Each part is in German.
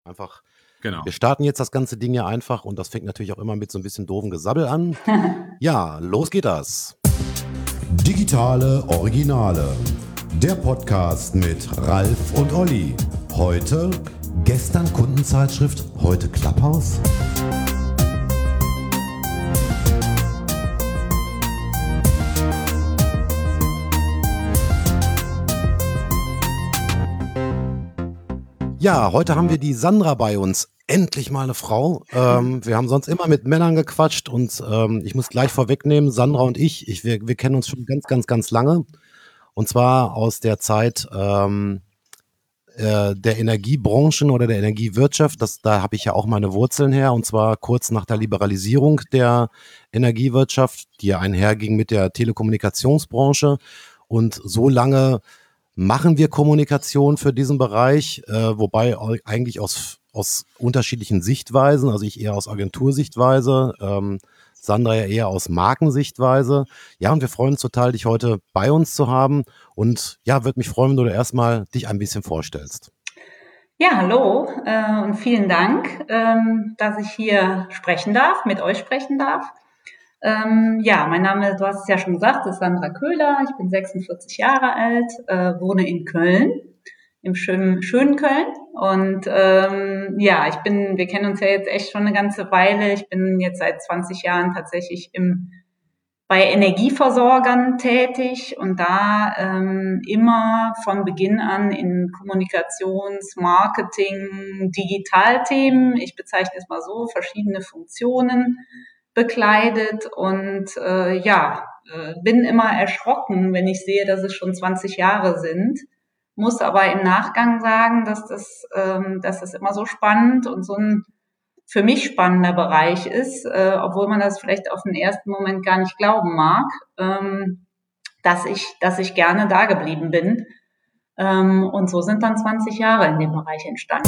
Einfach, Genau. wir starten jetzt das ganze Ding ja einfach und das fängt natürlich auch immer mit so ein bisschen doofen Gesabbel an. Ja, los geht das. Digitale Originale. Der Podcast mit Ralf und Olli. Heute gestern Kundenzeitschrift, heute Clubhouse. Ja, heute haben wir die Sandra bei uns. Endlich mal eine Frau. Wir haben sonst immer mit Männern gequatscht und ich muss gleich vorwegnehmen, Sandra und wir kennen uns schon ganz, ganz, ganz lange. Und zwar aus der Zeit der Energiebranchen oder der Energiewirtschaft. Da habe ich ja auch meine Wurzeln her. Und zwar kurz nach der Liberalisierung der Energiewirtschaft, die ja einherging mit der Telekommunikationsbranche. Und so lange machen wir Kommunikation für diesen Bereich, wobei eigentlich aus unterschiedlichen Sichtweisen, also ich eher aus Agentursichtweise, Sandra ja eher aus Markensichtweise. Ja, und wir freuen uns total, dich heute bei uns zu haben. Und ja, würde mich freuen, wenn du dir erstmal dich ein bisschen vorstellst. Ja, hallo und vielen Dank, dass ich hier sprechen darf, mit euch sprechen darf. Ja, mein Name, du hast es ja schon gesagt, ist Sandra Köhler. Ich bin 46 Jahre alt, wohne in Köln, im schönen Köln. Und ja, wir kennen uns ja jetzt echt schon eine ganze Weile. Ich bin jetzt seit 20 Jahren tatsächlich bei Energieversorgern tätig und da immer von Beginn an in Kommunikations-, Marketing-, Digitalthemen, ich bezeichne es mal so, verschiedene Funktionen bekleidet und bin immer erschrocken, wenn ich sehe, dass es schon 20 Jahre sind. Muss aber im Nachgang sagen, dass das immer so spannend und so ein für mich spannender Bereich ist, obwohl man das vielleicht auf den ersten Moment gar nicht glauben mag, dass ich gerne da geblieben bin. Und so sind dann 20 Jahre in dem Bereich entstanden.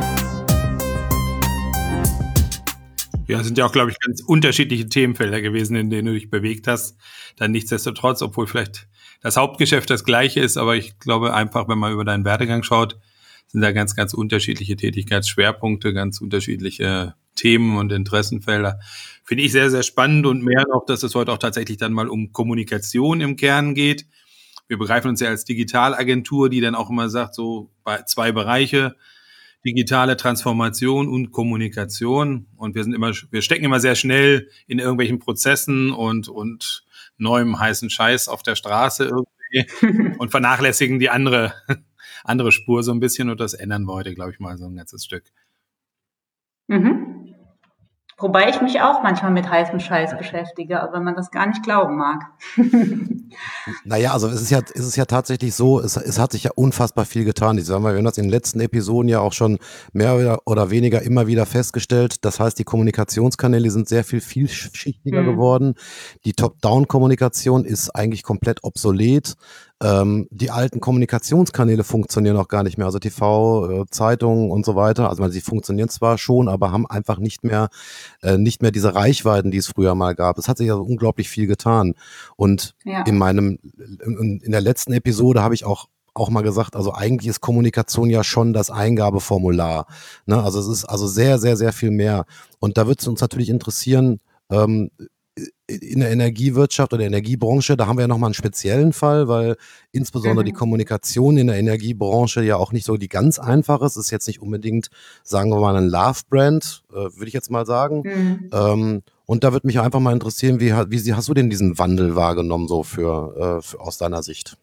Ja, sind ja auch, glaube ich, ganz unterschiedliche Themenfelder gewesen, in denen du dich bewegt hast. Dann nichtsdestotrotz, obwohl vielleicht das Hauptgeschäft das gleiche ist, aber ich glaube einfach, wenn man über deinen Werdegang schaut, sind da ganz, ganz unterschiedliche Tätigkeitsschwerpunkte, ganz unterschiedliche Themen und Interessenfelder. Finde ich sehr, sehr spannend und mehr noch, dass es heute auch tatsächlich dann mal um Kommunikation im Kern geht. Wir begreifen uns ja als Digitalagentur, die dann auch immer sagt, so zwei Bereiche, digitale Transformation und Kommunikation. Und wir stecken immer sehr schnell in irgendwelchen Prozessen und neuem heißen Scheiß auf der Straße irgendwie und vernachlässigen die andere Spur so ein bisschen, und das ändern wir heute, glaube ich, mal so ein ganzes Stück. Mhm. Wobei ich mich auch manchmal mit heißem Scheiß beschäftige, aber man das gar nicht glauben mag. Naja, also es ist ja tatsächlich so, es hat sich ja unfassbar viel getan. Ich sag mal, wir haben das in den letzten Episoden ja auch schon mehr oder weniger immer wieder festgestellt. Das heißt, die Kommunikationskanäle sind sehr viel vielschichtiger geworden. Die Top-Down-Kommunikation ist eigentlich komplett obsolet. Die alten Kommunikationskanäle funktionieren auch gar nicht mehr, also TV, Zeitungen und so weiter. Also sie funktionieren zwar schon, aber haben einfach nicht mehr diese Reichweiten, die es früher mal gab. Es hat sich also unglaublich viel getan. Und Ja. in der letzten Episode habe ich auch mal gesagt, also eigentlich ist Kommunikation ja schon das Eingabeformular. Ne? Also es ist also sehr, sehr, sehr viel mehr. Und da wird es uns natürlich interessieren, in der Energiewirtschaft oder der Energiebranche, da haben wir ja nochmal einen speziellen Fall, weil insbesondere die Kommunikation in der Energiebranche ja auch nicht so die ganz einfach ist. Es ist jetzt nicht unbedingt, sagen wir mal, ein Love-Brand, würde ich jetzt mal sagen. Und da würde mich einfach mal interessieren, wie hast du denn diesen Wandel wahrgenommen, so aus deiner Sicht?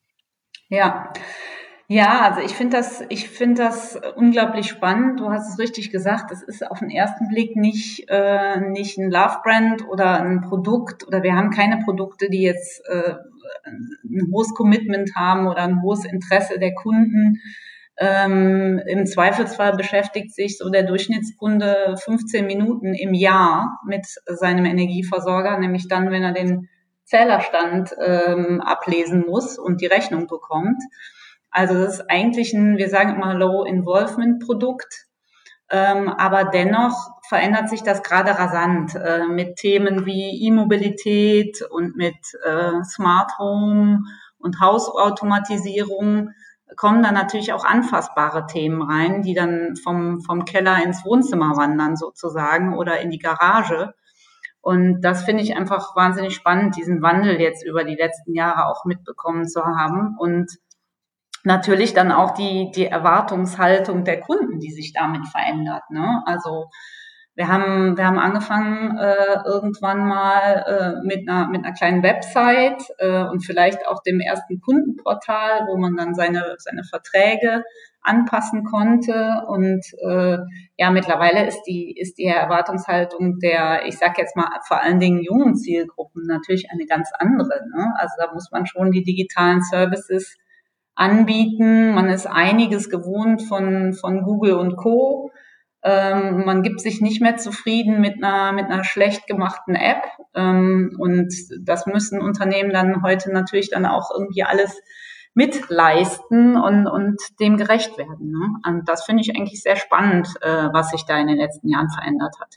Ja, also ich finde das unglaublich spannend. Du hast es richtig gesagt. Es ist auf den ersten Blick nicht ein Love-Brand oder ein Produkt, oder wir haben keine Produkte, die jetzt ein hohes Commitment haben oder ein hohes Interesse der Kunden. Im Zweifelsfall beschäftigt sich so der Durchschnittskunde 15 Minuten im Jahr mit seinem Energieversorger, nämlich dann, wenn er den Zählerstand ablesen muss und die Rechnung bekommt. Also das ist eigentlich wir sagen immer Low-Involvement-Produkt, aber dennoch verändert sich das gerade rasant mit Themen wie E-Mobilität und mit Smart Home und Hausautomatisierung kommen dann natürlich auch anfassbare Themen rein, die dann vom Keller ins Wohnzimmer wandern sozusagen oder in die Garage. Und das finde ich einfach wahnsinnig spannend, diesen Wandel jetzt über die letzten Jahre auch mitbekommen zu haben. Und natürlich dann auch die Erwartungshaltung der Kunden, die sich damit verändert, ne? Also wir haben angefangen irgendwann mal mit einer kleinen Website und vielleicht auch dem ersten Kundenportal, wo man dann seine Verträge anpassen konnte. Und ja, mittlerweile ist die Erwartungshaltung der, ich sag jetzt mal vor allen Dingen jungen Zielgruppen natürlich eine ganz andere, ne? Also da muss man schon die digitalen Services anbieten. Man ist einiges gewohnt von Google und Co. Man gibt sich nicht mehr zufrieden mit einer schlecht gemachten App. Und das müssen Unternehmen dann heute natürlich dann auch irgendwie alles mitleisten und dem gerecht werden, ne? Und das finde ich eigentlich sehr spannend, was sich da in den letzten Jahren verändert hat.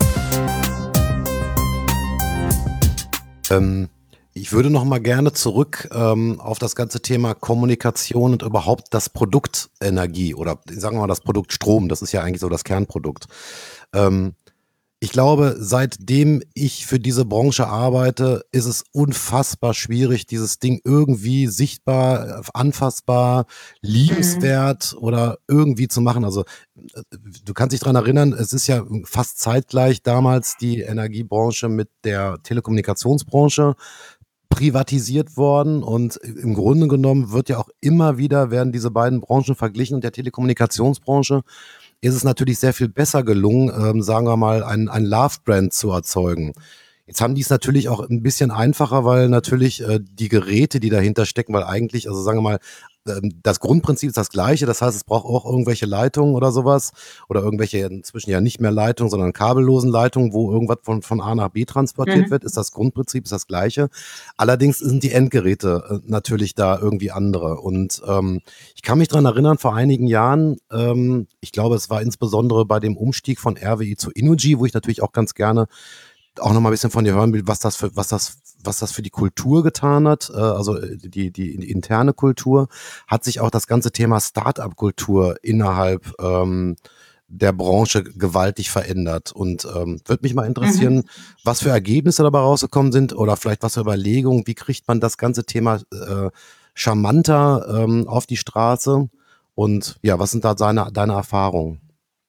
Ich würde noch mal gerne zurück auf das ganze Thema Kommunikation und überhaupt das Produkt Energie oder sagen wir mal das Produkt Strom, das ist ja eigentlich so das Kernprodukt. Ich glaube, seitdem ich für diese Branche arbeite, ist es unfassbar schwierig, dieses Ding irgendwie sichtbar, anfassbar, liebenswert oder irgendwie zu machen. Also du kannst dich dran erinnern, es ist ja fast zeitgleich damals die Energiebranche mit der Telekommunikationsbranche privatisiert worden und im Grunde genommen wird ja auch immer wieder, werden diese beiden Branchen verglichen und der Telekommunikationsbranche ist es natürlich sehr viel besser gelungen, sagen wir mal, ein Love-Brand zu erzeugen. Jetzt haben die es natürlich auch ein bisschen einfacher, weil natürlich die Geräte, die dahinter stecken, weil eigentlich, also sagen wir mal, das Grundprinzip ist das gleiche, das heißt, es braucht auch irgendwelche Leitungen oder sowas oder irgendwelche inzwischen ja nicht mehr Leitungen, sondern kabellosen Leitungen, wo irgendwas von A nach B transportiert wird, ist das Grundprinzip, ist das gleiche. Allerdings sind die Endgeräte natürlich da irgendwie andere und ich kann mich dran erinnern, vor einigen Jahren, ich glaube, es war insbesondere bei dem Umstieg von RWE zu Innogy, wo ich natürlich auch ganz gerne auch noch mal ein bisschen von dir hören will, was das für die Kultur getan hat, also die interne Kultur, hat sich auch das ganze Thema Start-up-Kultur innerhalb der Branche gewaltig verändert und würde mich mal interessieren, was für Ergebnisse dabei rausgekommen sind oder vielleicht was für Überlegungen, wie kriegt man das ganze Thema charmanter auf die Straße und ja, was sind da deine Erfahrungen?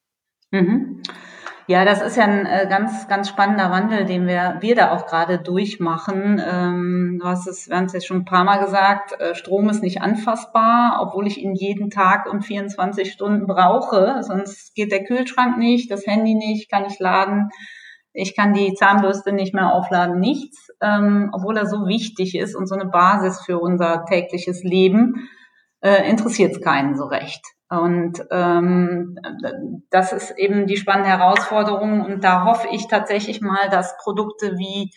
Ja, das ist ja ein ganz, ganz spannender Wandel, den wir da auch gerade durchmachen. Wir haben es jetzt schon ein paar Mal gesagt, Strom ist nicht anfassbar, obwohl ich ihn jeden Tag und 24 Stunden brauche. Sonst geht der Kühlschrank nicht, das Handy nicht, kann ich laden. Ich kann die Zahnbürste nicht mehr aufladen, nichts, obwohl er so wichtig ist und so eine Basis für unser tägliches Leben, interessiert es keinen so recht. Und das ist eben die spannende Herausforderung. Und da hoffe ich tatsächlich mal, dass Produkte wie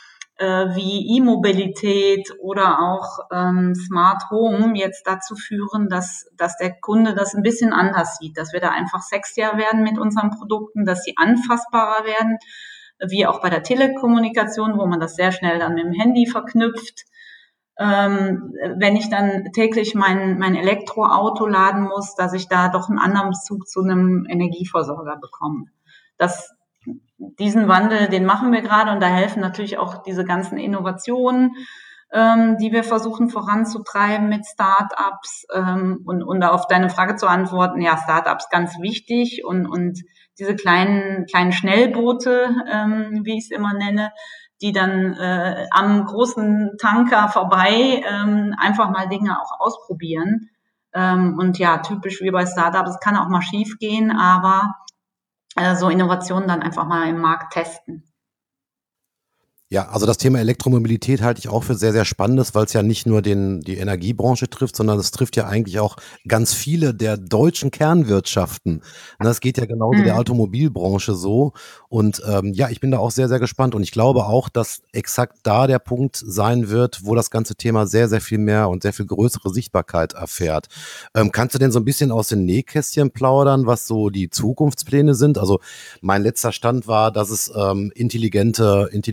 E-Mobilität oder auch Smart Home jetzt dazu führen, dass der Kunde das ein bisschen anders sieht, dass wir da einfach sexier werden mit unseren Produkten, dass sie anfassbarer werden, wie auch bei der Telekommunikation, wo man das sehr schnell dann mit dem Handy verknüpft. Wenn ich dann täglich mein Elektroauto laden muss, dass ich da doch einen anderen Bezug zu einem Energieversorger bekomme. Diesen Wandel, den machen wir gerade und da helfen natürlich auch diese ganzen Innovationen, die wir versuchen voranzutreiben mit Startups. Und auf deine Frage zu antworten, ja, Startups ganz wichtig und diese kleinen Schnellboote, wie ich es immer nenne, die dann am großen Tanker vorbei einfach mal Dinge auch ausprobieren. Und ja, typisch wie bei Startups, es kann auch mal schief gehen, aber so Innovationen dann einfach mal im Markt testen. Ja, also das Thema Elektromobilität halte ich auch für sehr, sehr spannendes, weil es ja nicht nur die Energiebranche trifft, sondern es trifft ja eigentlich auch ganz viele der deutschen Kernwirtschaften. Das geht ja genauso der Automobilbranche so. Und ja, ich bin da auch sehr, sehr gespannt. Und ich glaube auch, dass exakt da der Punkt sein wird, wo das ganze Thema sehr, sehr viel mehr und sehr viel größere Sichtbarkeit erfährt. Kannst du denn so ein bisschen aus den Nähkästchen plaudern, was so die Zukunftspläne sind? Also mein letzter Stand war, dass es intelligente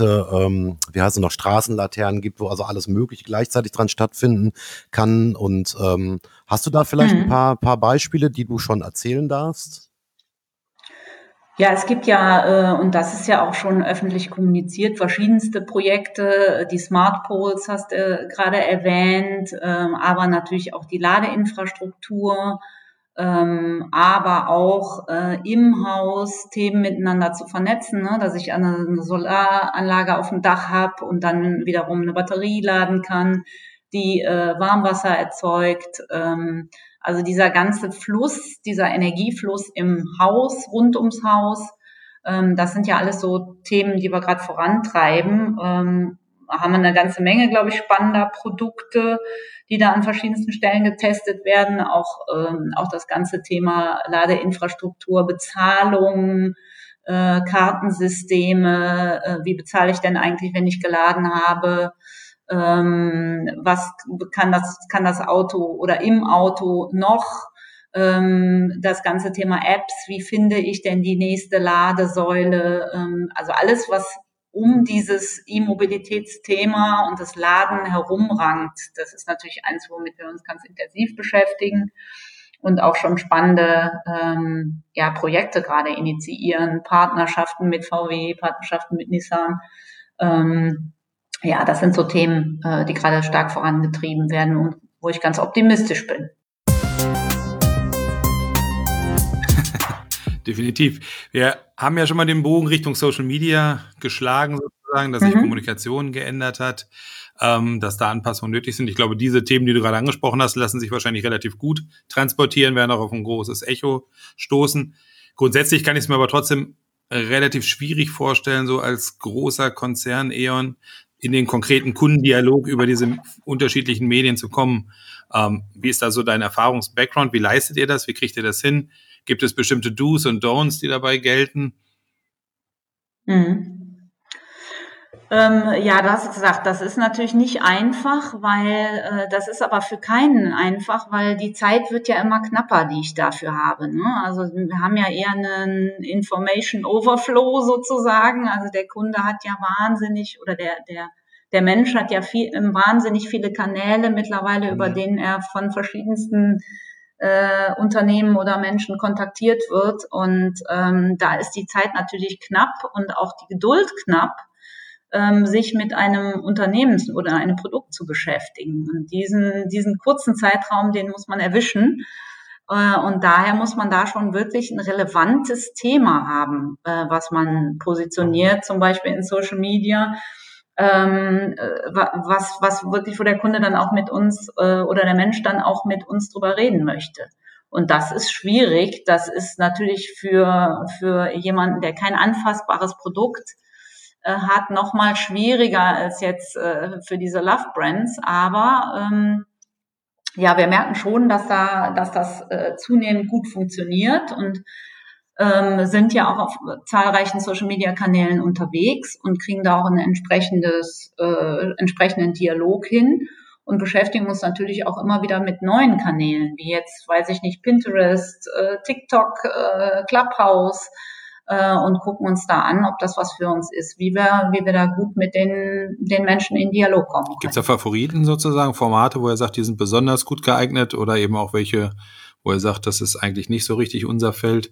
wie heißt es noch, Straßenlaternen gibt, wo also alles Mögliche gleichzeitig dran stattfinden kann. Und hast du da vielleicht ein paar Beispiele, die du schon erzählen darfst? Ja, es gibt ja, und das ist ja auch schon öffentlich kommuniziert, verschiedenste Projekte. Die Smart Poles hast du gerade erwähnt, aber natürlich auch die Ladeinfrastruktur, aber auch im Haus Themen miteinander zu vernetzen, ne? Dass ich eine Solaranlage auf dem Dach habe und dann wiederum eine Batterie laden kann, die Warmwasser erzeugt. Also dieser ganze Fluss, dieser Energiefluss im Haus, rund ums Haus, das sind ja alles so Themen, die wir gerade vorantreiben. Haben wir eine ganze Menge, glaube ich, spannender Produkte, die da an verschiedensten Stellen getestet werden. Auch das ganze Thema Ladeinfrastruktur, Bezahlung, Kartensysteme, wie bezahle ich denn eigentlich, wenn ich geladen habe? Was kann das Auto oder im Auto noch? Das ganze Thema Apps, wie finde ich denn die nächste Ladesäule? Also alles, was um dieses E-Mobilitätsthema und das Laden herumrankt, das ist natürlich eins, womit wir uns ganz intensiv beschäftigen und auch schon spannende Projekte gerade initiieren, Partnerschaften mit VW, Partnerschaften mit Nissan. Ja, das sind so Themen, die gerade stark vorangetrieben werden und wo ich ganz optimistisch bin. Definitiv. Wir haben ja schon mal den Bogen Richtung Social Media geschlagen, sozusagen, dass sich Kommunikation geändert hat, dass da Anpassungen nötig sind. Ich glaube, diese Themen, die du gerade angesprochen hast, lassen sich wahrscheinlich relativ gut transportieren, werden auch auf ein großes Echo stoßen. Grundsätzlich kann ich es mir aber trotzdem relativ schwierig vorstellen, so als großer Konzern E.ON in den konkreten Kundendialog über diese unterschiedlichen Medien zu kommen. Wie ist da so dein Erfahrungs-Background? Wie leistet ihr das? Wie kriegt ihr das hin? Gibt es bestimmte Do's und Don'ts, die dabei gelten? Ja, du hast gesagt, das ist natürlich nicht einfach, weil das ist aber für keinen einfach, weil die Zeit wird ja immer knapper, die ich dafür habe. Ne? Also wir haben ja eher einen Information Overflow sozusagen. Also der Kunde hat ja wahnsinnig oder der Mensch hat ja wahnsinnig viele Kanäle mittlerweile, über denen er von verschiedensten Unternehmen oder Menschen kontaktiert wird. Und da ist die Zeit natürlich knapp und auch die Geduld knapp, sich mit einem Unternehmen oder einem Produkt zu beschäftigen. Und diesen kurzen Zeitraum, den muss man erwischen. Und daher muss man da schon wirklich ein relevantes Thema haben, was man positioniert, zum Beispiel in Social Media, was wirklich, wo der Kunde dann auch mit uns oder der Mensch dann auch mit uns drüber reden möchte. Und das ist schwierig. Das ist natürlich für jemanden, der kein anfassbares Produkt hat, noch mal schwieriger als jetzt für diese Love Brands. Aber ja, wir merken schon, dass das zunehmend gut funktioniert und sind ja auch auf zahlreichen Social-Media-Kanälen unterwegs und kriegen da auch einen entsprechenden Dialog hin und beschäftigen uns natürlich auch immer wieder mit neuen Kanälen, wie jetzt, weiß ich nicht, Pinterest, TikTok, Clubhouse, und gucken uns da an, ob das was für uns ist, wie wir da gut mit den Menschen in Dialog kommen können. Gibt es da Favoriten sozusagen, Formate, wo er sagt, die sind besonders gut geeignet oder eben auch welche, wo er sagt, das ist eigentlich nicht so richtig unser Feld?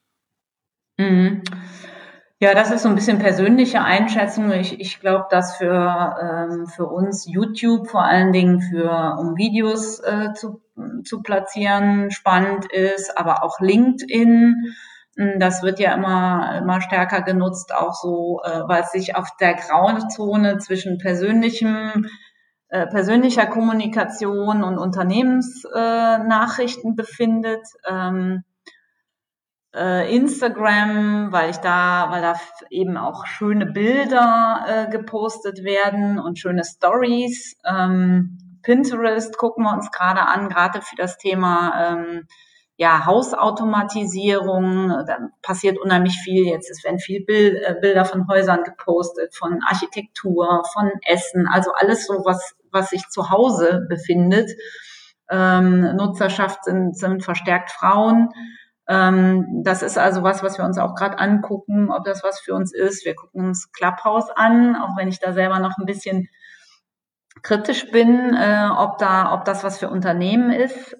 Ja, das ist so ein bisschen persönliche Einschätzung. Ich glaube, dass für uns YouTube vor allen Dingen um Videos zu platzieren spannend ist, aber auch LinkedIn. Das wird ja immer stärker genutzt, auch so, weil es sich auf der Grauzone zwischen persönlicher Kommunikation und Unternehmensnachrichten befindet. Instagram, weil da eben auch schöne Bilder gepostet werden und schöne Stories. Pinterest gucken wir uns gerade an, gerade für das Thema Hausautomatisierung. Da passiert unheimlich viel jetzt. Es werden viel Bilder von Häusern gepostet, von Architektur, von Essen, also alles so, was sich zu Hause befindet. Nutzerschaft sind verstärkt Frauen. Das ist also was wir uns auch gerade angucken, ob das was für uns ist. Wir gucken uns Clubhouse an, auch wenn ich da selber noch ein bisschen kritisch bin, ob das was für Unternehmen ist.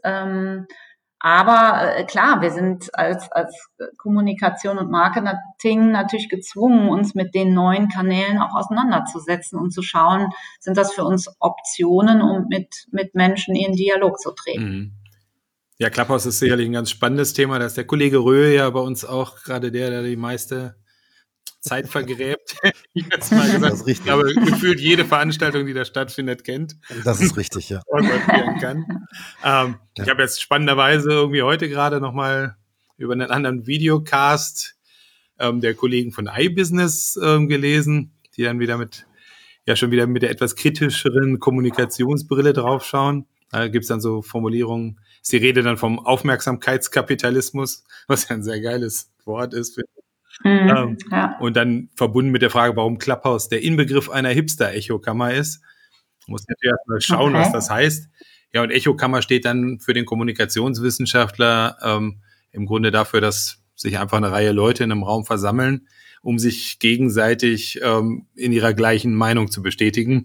Aber klar, wir sind als Kommunikation und Marketing natürlich gezwungen, uns mit den neuen Kanälen auch auseinanderzusetzen und zu schauen, sind das für uns Optionen, um mit Menschen in Dialog zu treten. Mhm. Ja, Clubhouse ist sicherlich ein ganz spannendes Thema. Da ist der Kollege Röhe ja bei uns auch gerade der die meiste Zeit vergräbt. Ich habe es mal gesagt, Das ist richtig. aber gefühlt jede Veranstaltung, die da stattfindet, kennt. Das ist richtig, ja. Organisieren kann. Ich habe jetzt spannenderweise irgendwie heute gerade nochmal über einen anderen Videocast der Kollegen von iBusiness gelesen, die dann schon wieder mit der etwas kritischeren Kommunikationsbrille draufschauen. Da gibt's dann so Formulierungen, ist die Rede dann vom Aufmerksamkeitskapitalismus, was ja ein sehr geiles Wort ist. Ja. Und dann verbunden mit der Frage, warum Clubhouse der Inbegriff einer Hipster-Echokammer ist. Muss natürlich erst mal schauen, was das heißt. Ja, und Echokammer steht dann für den Kommunikationswissenschaftler im Grunde dafür, dass sich einfach eine Reihe Leute in einem Raum versammeln, um sich gegenseitig in ihrer gleichen Meinung zu bestätigen.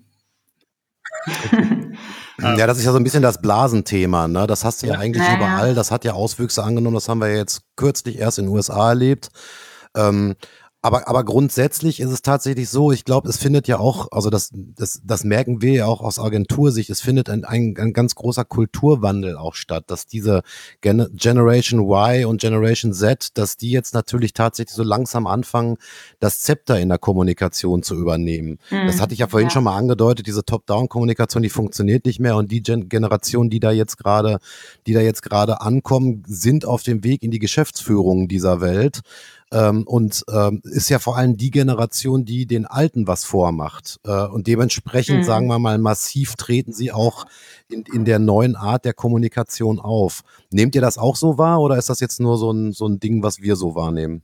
Ja, das ist ja so ein bisschen das Blasenthema, ne? Das hast du ja eigentlich Ja. überall. Das hat ja Auswüchse angenommen. Das haben wir jetzt kürzlich erst in den USA erlebt. Aber grundsätzlich ist es tatsächlich so, ich glaube, es findet ja auch, also das merken wir ja auch aus Agentursicht, es findet ein ganz großer Kulturwandel auch statt, dass diese Generation Y und Generation Z, dass die jetzt natürlich tatsächlich so langsam anfangen, das Zepter in der Kommunikation zu übernehmen. Das hatte ich ja vorhin schon mal angedeutet, diese Top-Down-Kommunikation, die funktioniert nicht mehr und die Generation, die da jetzt gerade ankommen, sind auf dem Weg in die Geschäftsführung dieser Welt. Ist ja vor allem die Generation, die den Alten was vormacht. Und dementsprechend, sagen wir mal, massiv treten sie auch in der neuen Art der Kommunikation auf. Nehmt ihr das auch so wahr oder ist das jetzt nur so ein Ding, was wir so wahrnehmen?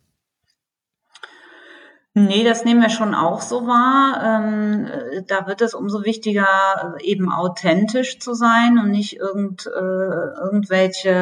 Nee, das nehmen wir schon auch so wahr. Da wird es umso wichtiger, eben authentisch zu sein und nicht irgendwelche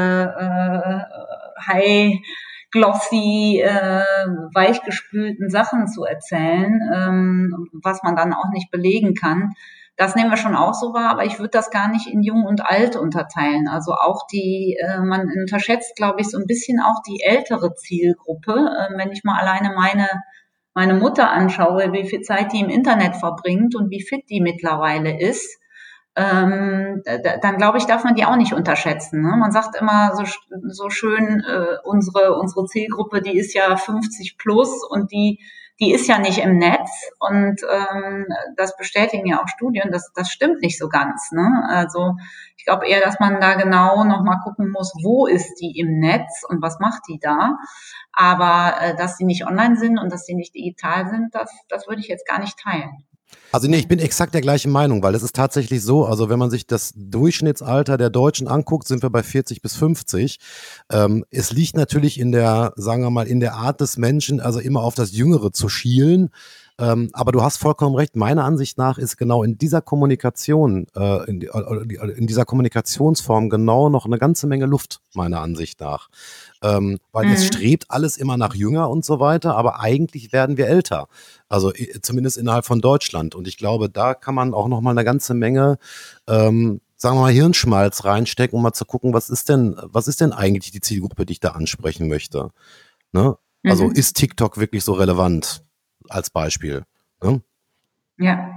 high-glossy, weichgespülten Sachen zu erzählen, was man dann auch nicht belegen kann. Das nehmen wir schon auch so wahr, aber ich würde das gar nicht in Jung und Alt unterteilen. Also auch man unterschätzt, glaube ich, so ein bisschen auch die ältere Zielgruppe. Wenn ich mal alleine meine Mutter anschaue, wie viel Zeit die im Internet verbringt und wie fit die mittlerweile ist, dann glaube ich, darf man die auch nicht unterschätzen. Ne? Man sagt immer so schön, unsere Zielgruppe, die ist ja 50 plus und die ist ja nicht im Netz und das bestätigen ja auch Studien, das stimmt nicht so ganz. Ne? Also ich glaube eher, dass man da genau nochmal gucken muss, wo ist die im Netz und was macht die da. Aber dass sie nicht online sind und dass sie nicht digital sind, das würde ich jetzt gar nicht teilen. Also nee, ich bin exakt der gleichen Meinung, weil es ist tatsächlich so, also wenn man sich das Durchschnittsalter der Deutschen anguckt, sind wir bei 40 bis 50. Es liegt natürlich in der, sagen wir mal, in der Art des Menschen, also immer auf das Jüngere zu schielen. Aber du hast vollkommen recht. Meiner Ansicht nach ist genau in dieser Kommunikation, in dieser Kommunikationsform genau noch eine ganze Menge Luft, meiner Ansicht nach. Weil es strebt alles immer nach jünger und so weiter, aber eigentlich werden wir älter. Also zumindest innerhalb von Deutschland. Und ich glaube, da kann man auch noch mal eine ganze Menge, sagen wir mal, Hirnschmalz reinstecken, um mal zu gucken, was ist denn eigentlich die Zielgruppe, die ich da ansprechen möchte. Ne? Also ist TikTok wirklich so relevant? Als Beispiel. Ne? Ja.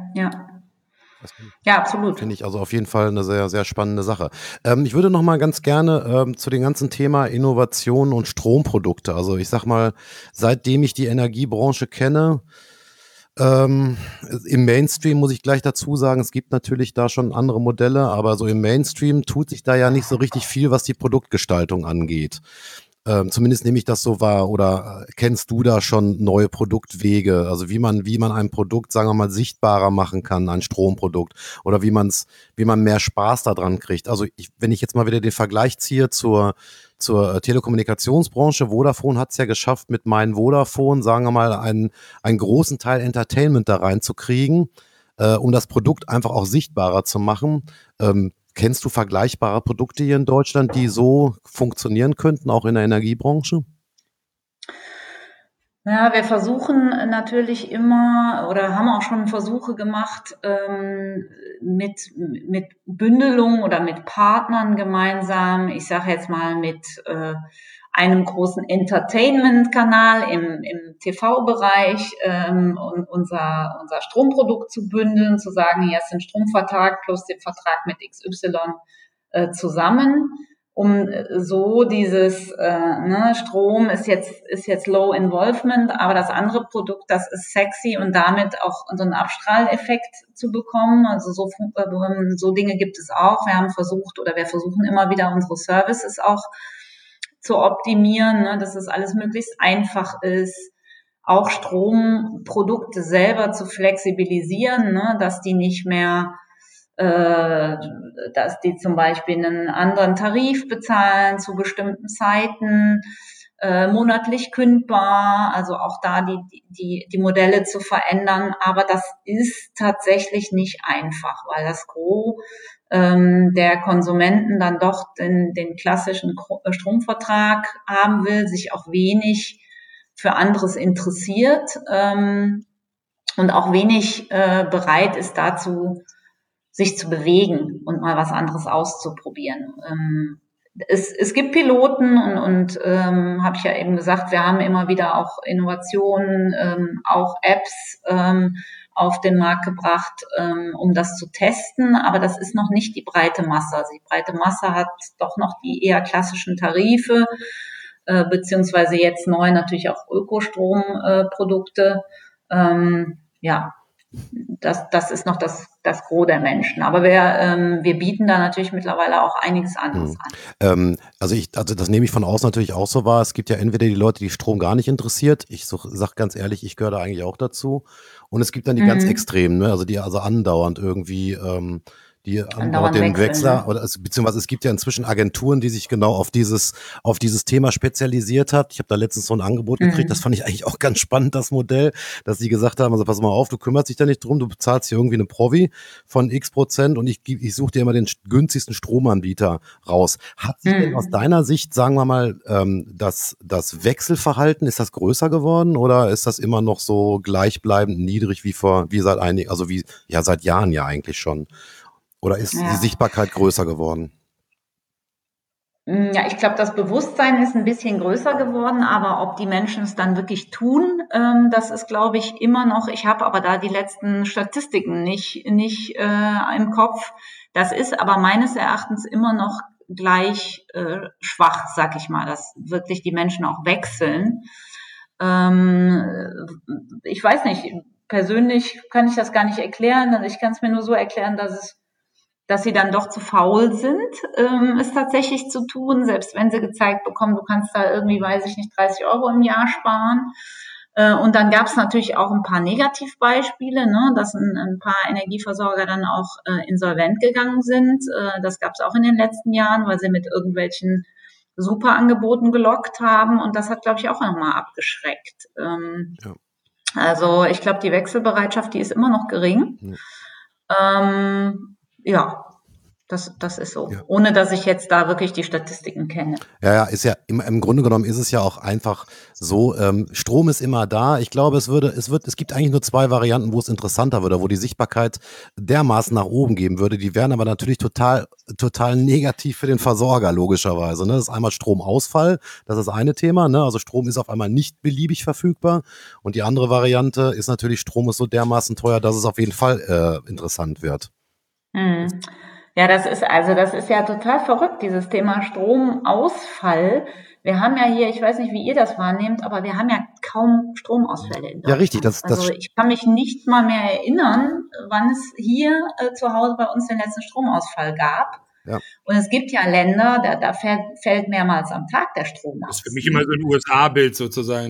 Ja, absolut. Finde ich also auf jeden Fall eine sehr, sehr spannende Sache. Ich würde noch mal ganz gerne zu dem ganzen Thema Innovation und Stromprodukte, also ich sag mal, seitdem ich die Energiebranche kenne, im Mainstream muss ich gleich dazu sagen, es gibt natürlich da schon andere Modelle, aber so im Mainstream tut sich da ja nicht so richtig viel, was die Produktgestaltung angeht. Zumindest nehme ich das so wahr. Oder kennst du da schon neue Produktwege? Also wie man ein Produkt, sagen wir mal, sichtbarer machen kann, ein Stromprodukt, oder wie man mehr Spaß daran kriegt. Also wenn ich jetzt mal wieder den Vergleich ziehe zur Telekommunikationsbranche, Vodafone hat es ja geschafft, mit meinem Vodafone, sagen wir mal, einen großen Teil Entertainment da reinzukriegen, um das Produkt einfach auch sichtbarer zu machen. Kennst du vergleichbare Produkte hier in Deutschland, die so funktionieren könnten, auch in der Energiebranche? Ja, wir versuchen natürlich immer oder haben auch schon Versuche gemacht, mit Bündelung oder mit Partnern gemeinsam, ich sage jetzt mal mit einem großen Entertainment-Kanal im TV-Bereich und unser Stromprodukt zu bündeln, zu sagen, hier ist ein Stromvertrag plus den Vertrag mit XY zusammen, um so dieses Strom ist jetzt Low Involvement, aber das andere Produkt, das ist sexy und damit auch so einen Abstrahleffekt zu bekommen. Also so Dinge gibt es auch. Wir versuchen immer wieder unsere Services auch zu optimieren, ne, dass es alles möglichst einfach ist, auch Stromprodukte selber zu flexibilisieren, ne, dass die nicht mehr dass die zum Beispiel einen anderen Tarif bezahlen zu bestimmten Zeiten, monatlich kündbar, also auch da die Modelle zu verändern. Aber das ist tatsächlich nicht einfach, weil das Gros der Konsumenten dann doch den klassischen Stromvertrag haben will, sich auch wenig für anderes interessiert und auch wenig bereit ist dazu, sich zu bewegen und mal was anderes auszuprobieren. Es gibt Piloten und habe ich ja eben gesagt, wir haben immer wieder auch Innovationen, auch Apps auf den Markt gebracht, um das zu testen, aber das ist noch nicht die breite Masse. Also die breite Masse hat doch noch die eher klassischen Tarife, beziehungsweise jetzt neu natürlich auch Ökostromprodukte. Ja, das ist noch das Gros der Menschen. Aber wir bieten da natürlich mittlerweile auch einiges anderes an. Also das nehme ich von außen natürlich auch so wahr. Es gibt ja entweder die Leute, die Strom gar nicht interessiert. Ich sag ganz ehrlich, ich gehöre da eigentlich auch dazu. Und es gibt dann die ganz Extremen, ne? Also die also andauernd irgendwie die andauernd den Wechsler, oder beziehungsweise es gibt ja inzwischen Agenturen, die sich genau auf dieses Thema spezialisiert hat. Ich habe da letztens so ein Angebot gekriegt, das fand ich eigentlich auch ganz spannend, das Modell, dass sie gesagt haben, also pass mal auf, du kümmerst dich da nicht drum, du bezahlst hier irgendwie eine Provi von X% und ich suche dir immer den günstigsten Stromanbieter raus. Hat sich denn aus deiner Sicht, sagen wir mal, das Wechselverhalten, ist das größer geworden oder ist das immer noch so gleichbleibend niedrig wie seit Jahren ja eigentlich schon? Oder ist die Sichtbarkeit größer geworden? Ja, ich glaube, das Bewusstsein ist ein bisschen größer geworden, aber ob die Menschen es dann wirklich tun, das ist, glaube ich, immer noch, ich habe aber da die letzten Statistiken nicht im Kopf. Das ist aber meines Erachtens immer noch gleich schwach, sag ich mal, dass wirklich die Menschen auch wechseln. Ich weiß nicht, persönlich kann ich das gar nicht erklären. Also ich kann es mir nur so erklären, dass sie dann doch zu faul sind, es tatsächlich zu tun, selbst wenn sie gezeigt bekommen, du kannst da irgendwie, weiß ich nicht, 30 € im Jahr sparen. Und dann gab es natürlich auch ein paar Negativbeispiele, ne, dass ein paar Energieversorger dann auch insolvent gegangen sind. Das gab es auch in den letzten Jahren, weil sie mit irgendwelchen Superangeboten gelockt haben. Und das hat, glaube ich, auch nochmal abgeschreckt. Also ich glaube, die Wechselbereitschaft, die ist immer noch gering. Ja, das ist so. Ja. Ohne dass ich jetzt da wirklich die Statistiken kenne. Ja, ist ja im Grunde genommen ist es ja auch einfach so, Strom ist immer da. Ich glaube, es gibt eigentlich nur zwei Varianten, wo es interessanter würde, wo die Sichtbarkeit dermaßen nach oben geben würde. Die wären aber natürlich total negativ für den Versorger, logischerweise. Ne? Das ist einmal Stromausfall, das ist das eine Thema. Ne? Also Strom ist auf einmal nicht beliebig verfügbar. Und die andere Variante ist natürlich, Strom ist so dermaßen teuer, dass es auf jeden Fall interessant wird. Ja, das ist ja total verrückt, dieses Thema Stromausfall. Wir haben ja hier, ich weiß nicht, wie ihr das wahrnehmt, aber wir haben ja kaum Stromausfälle in Deutschland. Ja, richtig. Also ich kann mich nicht mal mehr erinnern, wann es hier zu Hause bei uns den letzten Stromausfall gab. Ja. Und es gibt ja Länder, da fällt mehrmals am Tag der Strom aus. Das ist für mich immer so ein USA-Bild sozusagen,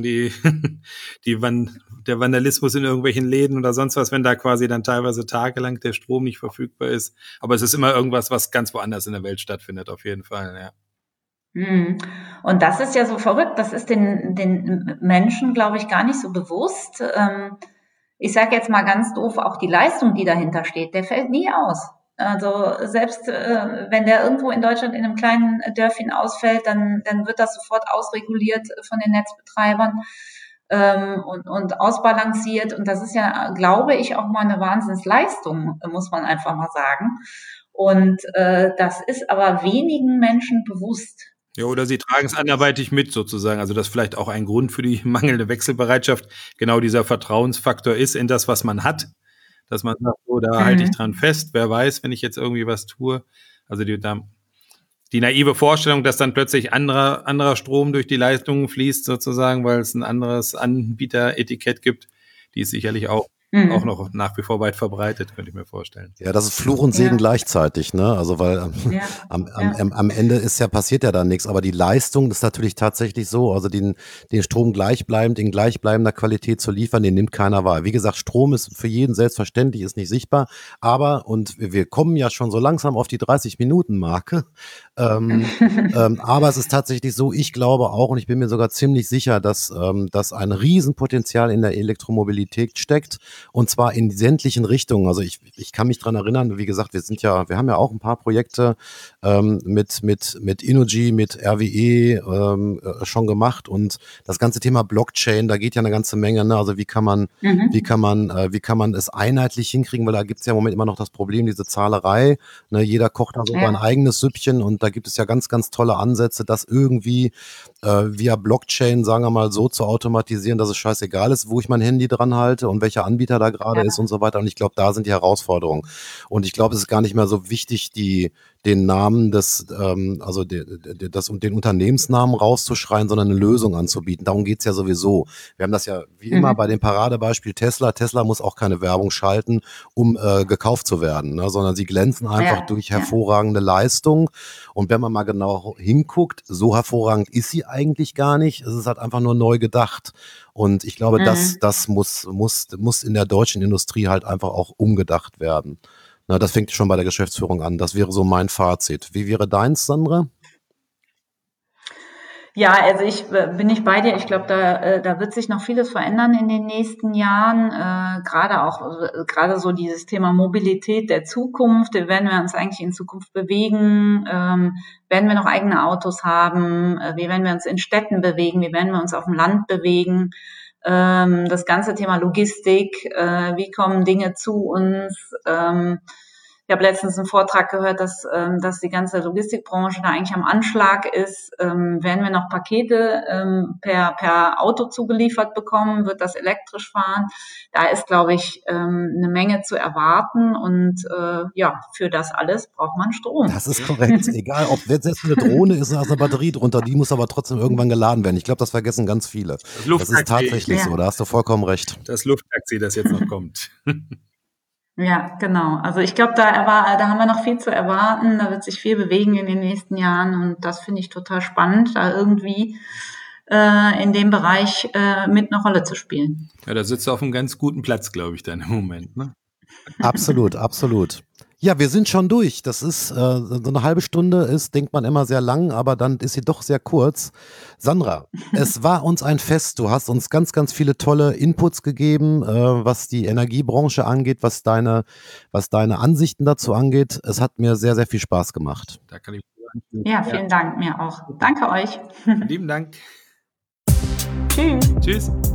der Vandalismus in irgendwelchen Läden oder sonst was, wenn da quasi dann teilweise tagelang der Strom nicht verfügbar ist. Aber es ist immer irgendwas, was ganz woanders in der Welt stattfindet, auf jeden Fall, ja. Und das ist ja so verrückt, das ist den Menschen, glaube ich, gar nicht so bewusst. Ich sage jetzt mal ganz doof, auch die Leistung, die dahinter steht, der fällt nie aus. Also selbst wenn der irgendwo in Deutschland in einem kleinen Dörfchen ausfällt, dann wird das sofort ausreguliert von den Netzbetreibern und ausbalanciert. Und das ist ja, glaube ich, auch mal eine Wahnsinnsleistung, muss man einfach mal sagen. Und das ist aber wenigen Menschen bewusst. Ja, oder sie tragen es anderweitig mit sozusagen. Also das vielleicht auch ein Grund für die mangelnde Wechselbereitschaft genau dieser Vertrauensfaktor ist in das, was man hat. Dass man sagt, so, da halte ich dran fest. Wer weiß, wenn ich jetzt irgendwie was tue. Also die naive Vorstellung, dass dann plötzlich anderer Strom durch die Leitungen fließt sozusagen, weil es ein anderes Anbieteretikett gibt, die ist sicherlich auch noch nach wie vor weit verbreitet, könnte ich mir vorstellen. Ja, das ist Fluch und Segen gleichzeitig, ne? Also weil am Ende passiert ja dann nichts, aber die Leistung ist natürlich tatsächlich so, also den Strom gleichbleibend in gleichbleibender Qualität zu liefern, den nimmt keiner wahr. Wie gesagt, Strom ist für jeden selbstverständlich, ist nicht sichtbar, aber, und wir kommen ja schon so langsam auf die 30-Minuten-Marke, aber es ist tatsächlich so, ich glaube auch und ich bin mir sogar ziemlich sicher, dass ein Riesenpotenzial in der Elektromobilität steckt. Und zwar in sämtlichen Richtungen. Also ich kann mich dran erinnern, wie gesagt, wir haben ja auch ein paar Projekte mit Innogy, mit RWE schon gemacht und das ganze Thema Blockchain, da geht ja eine ganze Menge, ne? Also wie kann man es einheitlich hinkriegen, weil da gibt es ja im Moment immer noch das Problem, diese Zahlerei, ne? Jeder kocht da so ein eigenes Süppchen und da gibt es ja ganz, ganz tolle Ansätze, das irgendwie via Blockchain, sagen wir mal, so zu automatisieren, dass es scheißegal ist, wo ich mein Handy dran halte und welcher Anbieter da gerade ist und so weiter. Und ich glaube, da sind die Herausforderungen. Und ich glaube, es ist gar nicht mehr so wichtig, den Namen das und den Unternehmensnamen rauszuschreien, sondern eine Lösung anzubieten. Darum geht's ja sowieso. Wir haben das ja wie immer bei dem Paradebeispiel Tesla. Tesla muss auch keine Werbung schalten, um gekauft zu werden, ne? Sondern sie glänzen einfach durch hervorragende Leistung. Und wenn man mal genau hinguckt, so hervorragend ist sie eigentlich gar nicht. Es ist halt einfach nur neu gedacht. Und ich glaube, das muss in der deutschen Industrie halt einfach auch umgedacht werden. Na, das fängt schon bei der Geschäftsführung an. Das wäre so mein Fazit. Wie wäre deins, Sandra? Ja, also bin nicht bei dir. Ich glaube, da wird sich noch vieles verändern in den nächsten Jahren. Gerade so dieses Thema Mobilität der Zukunft. Werden wir uns eigentlich in Zukunft bewegen? Werden wir noch eigene Autos haben? Wie werden wir uns in Städten bewegen? Wie werden wir uns auf dem Land bewegen? Das ganze Thema Logistik. Wie kommen Dinge zu uns? Ich habe letztens einen Vortrag gehört, dass die ganze Logistikbranche da eigentlich am Anschlag ist. Werden wir noch Pakete per Auto zugeliefert bekommen? Wird das elektrisch fahren? Da ist, glaube ich, eine Menge zu erwarten. Und für das alles braucht man Strom. Das ist korrekt. Egal, ob selbst eine Drohne ist, da ist eine Batterie drunter, die muss aber trotzdem irgendwann geladen werden. Ich glaube, das vergessen ganz viele. Das ist tatsächlich so, da hast du vollkommen recht. Das Lufttaxi, das jetzt noch kommt. Ja, genau. Also ich glaube, da haben wir noch viel zu erwarten. Da wird sich viel bewegen in den nächsten Jahren und das finde ich total spannend, da irgendwie in dem Bereich mit eine Rolle zu spielen. Ja, da sitzt du auf einem ganz guten Platz, glaube ich, dann im Moment, ne? Absolut, absolut. Ja, wir sind schon durch. Das ist so eine halbe Stunde denkt man immer sehr lang, aber dann ist sie doch sehr kurz. Sandra, es war uns ein Fest. Du hast uns ganz, ganz viele tolle Inputs gegeben, was die Energiebranche angeht, was deine Ansichten dazu angeht. Es hat mir sehr, sehr viel Spaß gemacht. Da kann ich ja, vielen Dank, mir auch. Danke euch. Lieben Dank. Tschüss. Tschüss.